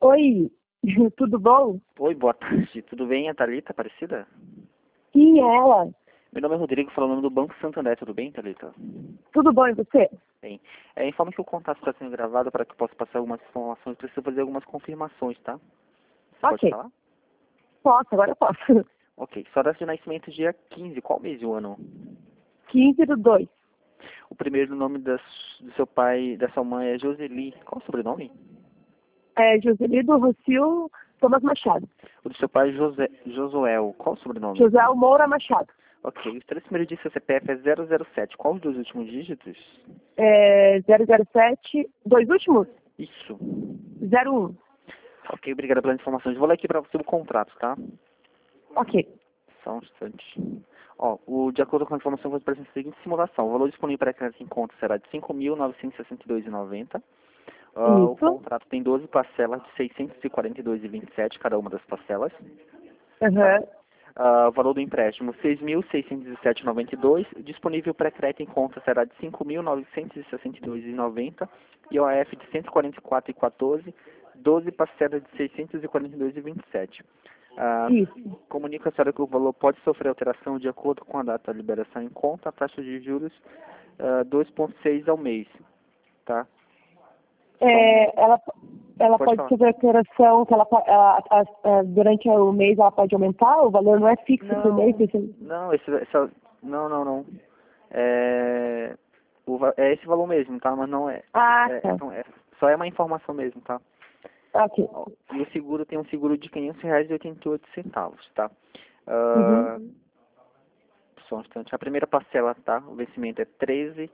Oi, tudo bom? Oi, boa tarde. Tudo bem, a Thalita Aparecida? Sim, ela. Meu nome é Rodrigo, falo o nome do Banco Santander. Tudo bem, Thalita? Tudo bom, e você? Bem. Informa que o contato está sendo gravado para que eu possa passar algumas informações. Preciso fazer algumas confirmações, tá? Você pode Ok, falar? posso, agora eu posso. Ok. Sua data de nascimento dia 15. Qual mês e o ano? 15/2. O primeiro nome do seu pai e da sua mãe é Joseli. Qual o sobrenome? É Joselito Rocio Thomas Machado. O do seu pai é Josuel. Qual o sobrenome? José Moura Machado. Ok. Os três primeiros dígitos do seu CPF é 007. Qual os dois últimos dígitos? 007, dois últimos? Isso. 01. Ok, obrigado pelas informações. Vou ler aqui para você o contrato, tá? Ok. Só um instante. De acordo com a informação, vou apresentar a seguinte simulação. O valor disponível para crédito em conta será de R$ 5.962,90. O Isso. contrato tem 12 parcelas de R$ 642,27 cada uma das parcelas. Tá? Aham. O valor do empréstimo, R$ 6.607,92. Disponível pré-crédito em conta será de R$ 5.962,90. E OAF de R$ 144,14. 12 parcelas de R$ 642,27. Isso. Comunica a senhora que o valor pode sofrer alteração de acordo com a data da liberação em conta, a taxa de juros 2,6 ao mês, tá? Ela Pode pode falar. fazer a operação que durante o mês ela pode aumentar? O valor não é fixo por mês? Não, não. É esse valor mesmo, tá? Mas não é. Ah, tá. Só é uma informação mesmo, tá? Ok. E o seguro tem um seguro de R$ 500,88, tá? Uhum. Só um instante. A primeira parcela, tá? O vencimento é 13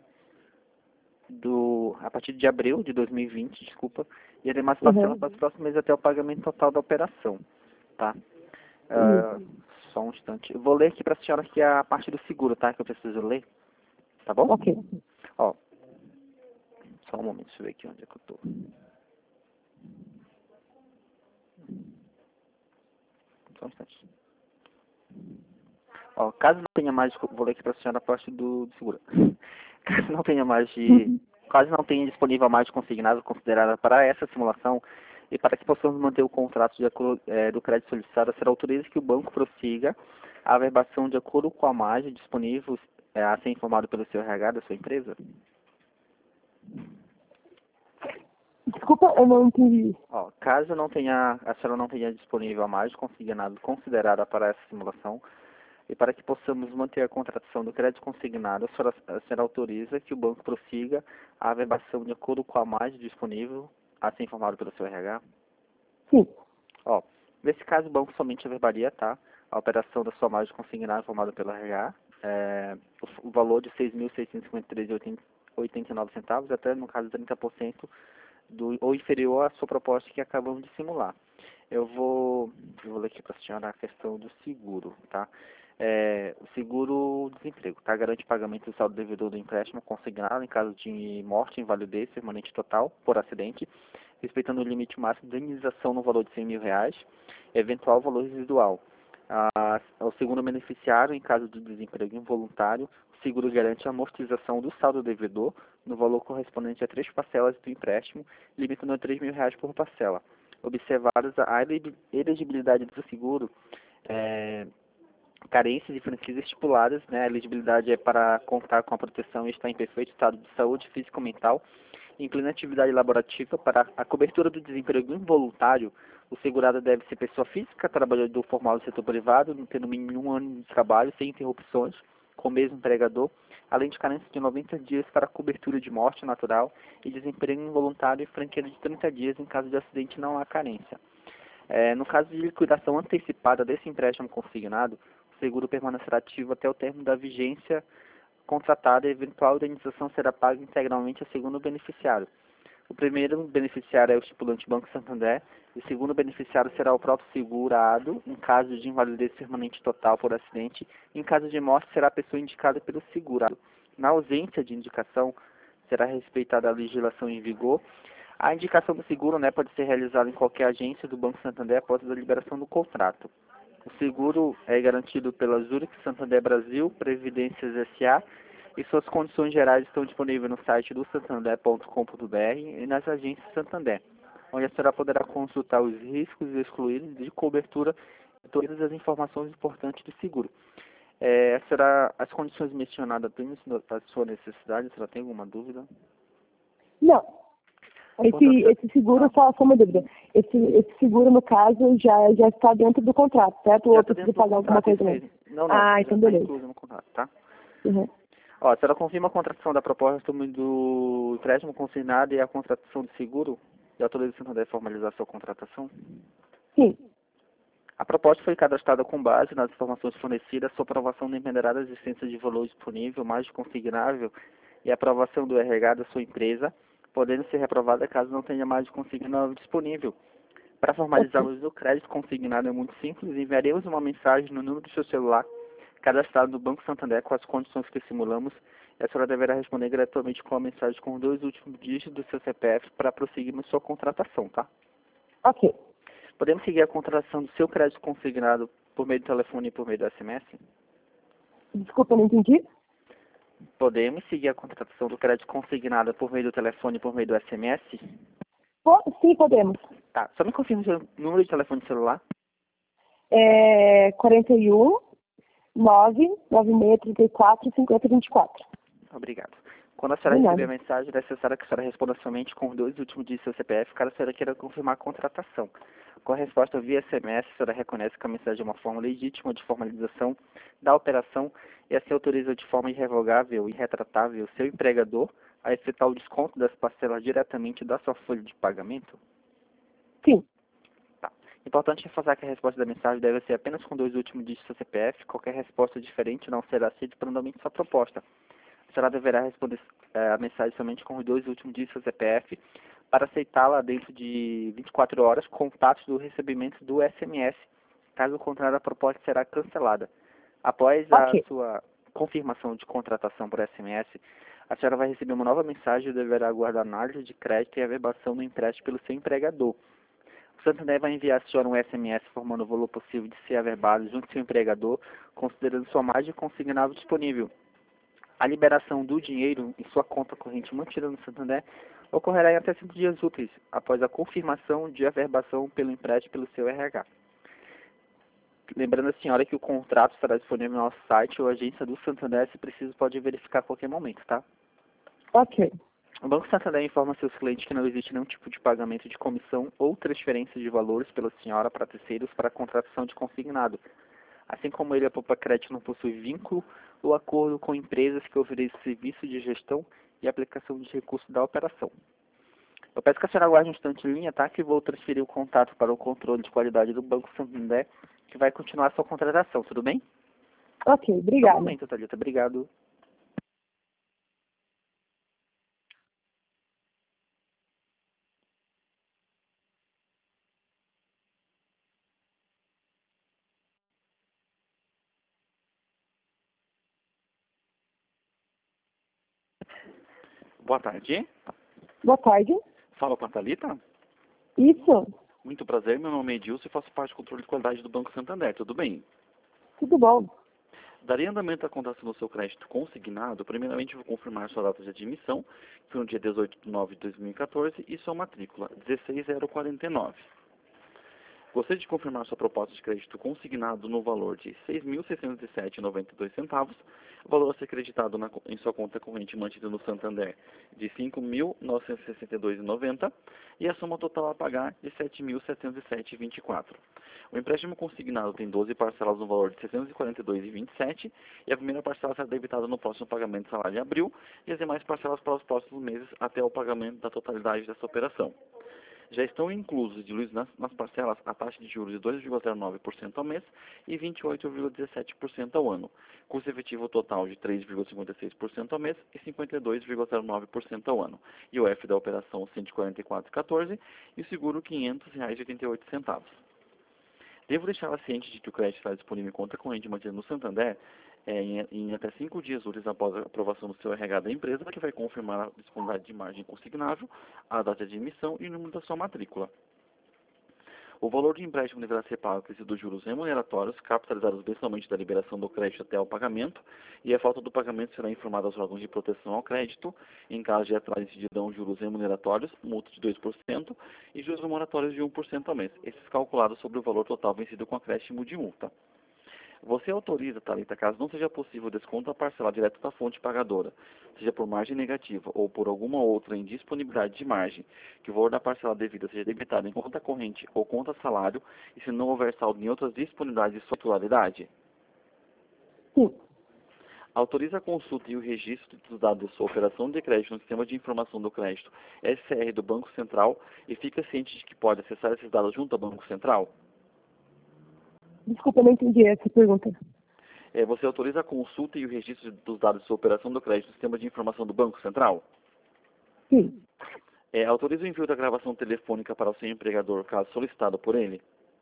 a partir de abril de 2020, desculpa. E as demais parcelas para os próximos meses até o pagamento total da operação, tá? Isso. Só um instante. Eu vou ler aqui para a senhora que é a parte do seguro, tá? Que eu preciso ler, tá bom? Ok. Ó, só um momento, deixa eu ver aqui onde é que eu tô. Só um instante. Caso não tenha mais, vou ler aqui para a senhora a parte do seguro. Caso não tenha mais de, caso não tenha disponível a mais de consignado considerada para essa simulação e para que possamos manter o contrato do crédito solicitado, será autoriza que o banco prossiga a averbação de acordo com a margem disponível a ser informado pelo seu RH da sua empresa? Desculpa, eu não entendi. Caso a senhora não tenha disponível a margem consignado considerada para essa simulação, e para que possamos manter a contratação do crédito consignado, a senhora autoriza que o banco prossiga a averbação de acordo com a margem disponível a ser informado pelo seu RH? Sim. Nesse caso, o banco somente averbaria, tá? A operação da sua margem consignada informada pelo RH, o valor de R$ 6.653,89, até, no caso, 30% ou inferior à sua proposta que acabamos de simular. Eu vou ler aqui para a senhora a questão do seguro, tá? O seguro-desemprego, tá? Garante pagamento do saldo devedor do empréstimo consignado em caso de morte, invalidez permanente total por acidente, respeitando o limite máximo de indenização no valor de R$ 100.000, eventual valor residual. O segundo beneficiário, em caso de desemprego involuntário, o seguro garante a amortização do saldo devedor no valor correspondente a 3 parcelas do empréstimo, limitando a R$ 3.000 por parcela. Observadas a elegibilidade do seguro, carências e franquias estipuladas, né? A elegibilidade é para contar com a proteção e estar em perfeito estado de saúde física ou mental, em plena atividade laborativa. Para a cobertura do desemprego involuntário, o segurado deve ser pessoa física, trabalhador formal do setor privado, não tendo mínimo 1 ano de trabalho, sem interrupções, com o mesmo empregador, além de carência de 90 dias para a cobertura de morte natural e desemprego involuntário e franquia de 30 dias em caso de acidente não há carência. No caso de liquidação antecipada desse empréstimo consignado, o seguro permanecerá ativo até o término da vigência contratada e a eventual indenização será paga integralmente ao segundo beneficiário. O primeiro beneficiário é o estipulante Banco Santander, e o segundo beneficiário será o próprio segurado, em caso de invalidez permanente total por acidente. Em caso de morte, será a pessoa indicada pelo segurado. Na ausência de indicação, será respeitada a legislação em vigor. A indicação do seguro, pode ser realizada em qualquer agência do Banco Santander após a liberação do contrato. O seguro é garantido pela Zurich Santander Brasil, Previdências S.A., e suas condições gerais estão disponíveis no site do santander.com.br e nas agências Santander. onde a senhora poderá consultar os riscos excluídos de cobertura e todas as informações importantes do seguro. As condições mencionadas atendem a sua necessidade? A senhora tem alguma dúvida? Não. Esse seguro, só uma dúvida. Esse seguro, no caso, já está dentro do contrato, certo? Ou eu preciso pagar alguma coisa mesmo? Não, então beleza. Incluso no contrato, tá? Uhum. Ó, a senhora confirma a contratação da proposta do empréstimo consignado e a contratação do seguro? E autoriza o Santander a formalizar sua contratação? Sim. A proposta foi cadastrada com base nas informações fornecidas. Sua aprovação dependerá da existência de valor disponível, mais consignável e a aprovação do RH da sua empresa, podendo ser reprovada caso não tenha mais de consignável disponível. Para formalizar o uso do crédito consignado é muito simples. Enviaremos uma mensagem no número do seu celular cadastrado no Banco Santander com as condições que simulamos, e a senhora deverá responder gratuitamente com a mensagem com os 2 últimos dígitos do seu CPF para prosseguirmos sua contratação, tá? Ok. Podemos seguir a contratação do seu crédito consignado por meio do telefone e por meio do SMS? Desculpa, não entendi. Podemos seguir a contratação do crédito consignado por meio do telefone e por meio do SMS? Sim, podemos. Tá, só me confirma o seu número de telefone celular. 41 99634 5024. Obrigado. Quando a senhora receber a mensagem, é necessário que a senhora responda somente com os 2 últimos dígitos do seu CPF, caso a senhora queira confirmar a contratação. Com a resposta via SMS, a senhora reconhece que a mensagem é uma forma legítima de formalização da operação e assim autoriza de forma irrevogável e retratável o seu empregador a efetuar o desconto das parcelas diretamente da sua folha de pagamento? Sim. Tá. Importante reforçar que a resposta da mensagem deve ser apenas com 2 últimos dígitos do seu CPF. Qualquer resposta diferente não será aceita para o andamento de sua proposta. A senhora deverá responder a mensagem somente com os 2 últimos dígitos do CPF. Para aceitá-la dentro de 24 horas, contatos do recebimento do SMS. Caso contrário, a proposta será cancelada. Após a sua confirmação de contratação por SMS, a senhora vai receber uma nova mensagem e deverá aguardar análise de crédito e averbação do empréstimo pelo seu empregador. O Santander vai enviar a senhora um SMS informando o valor possível de ser averbado junto ao seu empregador, considerando sua margem consignável disponível. A liberação do dinheiro em sua conta corrente mantida no Santander ocorrerá em até 5 dias úteis, após a confirmação de averbação pelo empréstimo pelo seu RH. Lembrando a senhora que o contrato estará disponível no nosso site ou agência do Santander, se preciso pode verificar a qualquer momento, tá? Ok. O Banco Santander informa seus clientes que não existe nenhum tipo de pagamento de comissão ou transferência de valores pela senhora para terceiros para a contratação de consignado. Assim como ele, a Poupa Crédito não possui vínculo ou acordo com empresas que oferecem serviço de gestão e aplicação de recursos da operação. Eu peço que a senhora aguarde um instante em linha, tá? Que vou transferir o contato para o controle de qualidade do Banco Santander, que vai continuar a sua contratação, tudo bem? Ok, obrigado. Um momento, Thalita. Obrigado. Boa tarde. Boa tarde. Fala com a Thalita? Isso. Muito prazer, meu nome é Edilson e faço parte do controle de qualidade do Banco Santander, tudo bem? Tudo bom. Daria andamento à contratação do seu crédito consignado. Primeiramente, vou confirmar sua data de admissão, que foi no dia 18 de 9 de 2014, e sua matrícula, 16049. Gostaria de confirmar sua proposta de crédito consignado no valor de R$ 6.607,92, o valor a ser creditado em sua conta corrente mantida no Santander de R$ 5.962,90 e a soma total a pagar de R$ 7.707,24. O empréstimo consignado tem 12 parcelas no valor de R$ 642,27 e a primeira parcela será debitada no próximo pagamento de salário em abril e as demais parcelas para os próximos meses até o pagamento da totalidade dessa operação. Já estão inclusos diluídos nas parcelas a taxa de juros de 2,09% ao mês e 28,17% ao ano, custo efetivo total de 3,56% ao mês e 52,09% ao ano, e o F da operação R$ 144,14 e o seguro R$ 500,88. Devo deixá-la ciente de que o crédito está disponível em conta corrente mantida no Santander em até 5 dias úteis após a aprovação do seu RH da empresa, que vai confirmar a disponibilidade de margem consignável, a data de emissão e o número da sua matrícula. O valor do empréstimo deverá ser pago acrescido dos juros remuneratórios, capitalizados mensalmente da liberação do crédito até o pagamento, e a falta do pagamento será informada aos órgãos de proteção ao crédito. Em caso de atraso, incidirão juros remuneratórios, multa de 2%, e juros remuneratórios de 1% ao mês, esses calculados sobre o valor total vencido com acréscimo de multa. Você autoriza, Thalita, caso não seja possível o desconto a parcela direto da fonte pagadora, seja por margem negativa ou por alguma outra indisponibilidade de margem, que o valor da parcela devida seja debitado em conta corrente ou conta salário, e se não houver saldo em outras disponibilidades de sua titularidade? Sim. Autoriza a consulta e o registro dos dados de sua operação de crédito no Sistema de Informação do Crédito, SCR, do Banco Central, e fica ciente de que pode acessar esses dados junto ao Banco Central? Desculpa, eu não entendi essa pergunta. Você autoriza a consulta e o registro dos dados de sua operação do crédito no Sistema de Informação do Banco Central? Sim. Autoriza o envio da gravação telefônica para o seu empregador, caso solicitado por ele?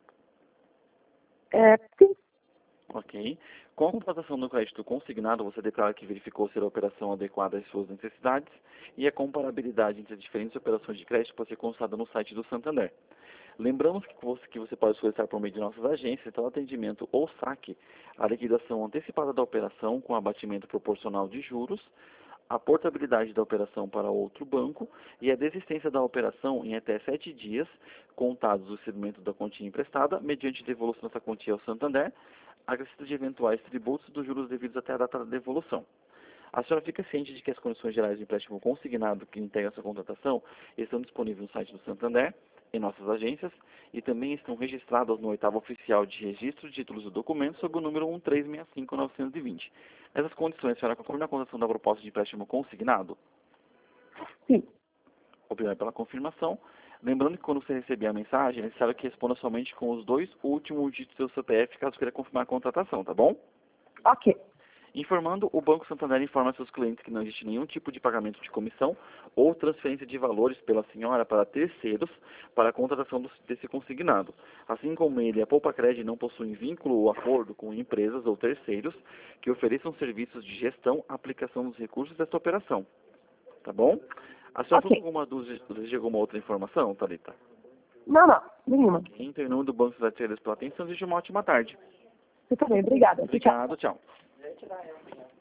Sim. Ok. Com a contratação do crédito consignado, você declara que verificou ser a operação adequada às suas necessidades, e a comparabilidade entre as diferentes operações de crédito pode ser consultada no site do Santander. Lembramos que você pode solicitar por meio de nossas agências, atendimento ou saque, a liquidação antecipada da operação com abatimento proporcional de juros, a portabilidade da operação para outro banco e a desistência da operação em até 7 dias, contados do recebimento da quantia emprestada, mediante devolução dessa quantia ao Santander, acrescido de eventuais tributos dos juros devidos até a data da devolução. A senhora fica ciente de que as condições gerais do empréstimo consignado que integra essa contratação estão disponíveis no site do Santander, em nossas agências, e também estão registradas no 8º Oficial de Registro de Títulos e Documentos sob o número 1365920. Essas condições, a senhora concorda na contratação da proposta de empréstimo consignado? Sim. Obrigado pela confirmação. Lembrando que quando você receber a mensagem, é necessário que responda somente com os 2 últimos dígitos do seu CPF, caso queira confirmar a contratação, tá bom? Ok. Informando, o Banco Santander informa seus clientes que não existe nenhum tipo de pagamento de comissão ou transferência de valores pela senhora para terceiros para a contratação desse consignado. Assim como ele, a Poupa Cred não possui vínculo ou acordo com empresas ou terceiros que ofereçam serviços de gestão, aplicação dos recursos desta operação. Tá bom? A senhora tem alguma dúvida de alguma outra informação, Thalita? Não, nenhuma. Então, em nome do Banco Santander pela atenção, desejo uma ótima tarde. Você também, obrigada. Obrigado, tchau.